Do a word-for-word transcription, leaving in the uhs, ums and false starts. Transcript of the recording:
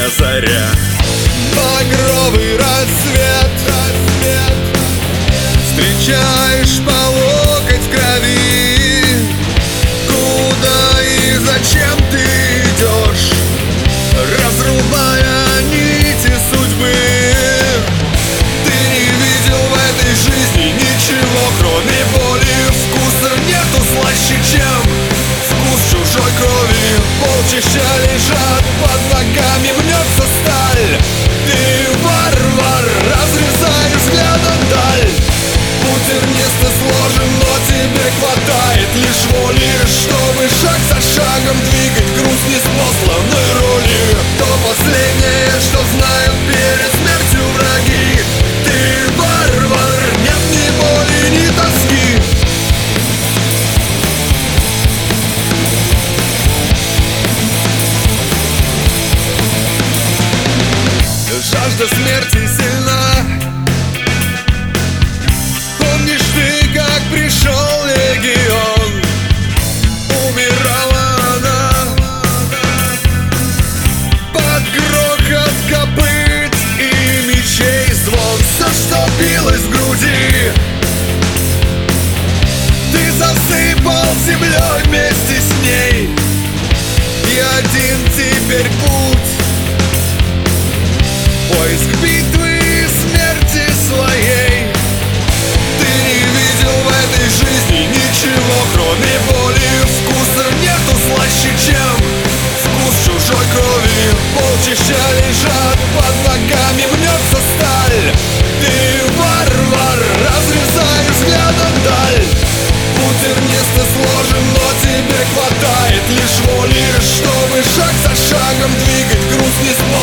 ранняя заря. Багровый рассвет, рассвет. Встречаешь по локоть в крови. Куда и зачем ты идешь, разрубая нити судьбы? Ты не видел в этой жизни ничего, кроме боли. Вкуса нету слаще, чем вкус чужой крови. Полчища лежат под ногами, мнется сталь. Ты варвар, разрезаешь взглядом даль. Путь Эрнеста сложен, но тебе хватает лишь воли, чтобы шаг за шагом двигать груз неспосланной роли. То последнее, что знают перед смертью враги. Ты варвар, нет ни боли, ни тоски. Жажда смерти сильна. Помнишь ты, как пришел легион? Умирала она под грохот копыт и мечей звон. Все, что билось в груди, ты засыпал землей вместе с ней. И один теперь путь — поиск битвы и смерти своей. Ты не видел в этой жизни ничего, кроме боли. Вкуса нету слаще, чем вкус чужой крови. Полчища лежат под ногами, мнется сталь. Ты варвар, разрезаешь взглядом даль. Путь Эрнеста сложен, но тебе хватает лишь воли, чтобы шаг за шагом двигать груз неспосланной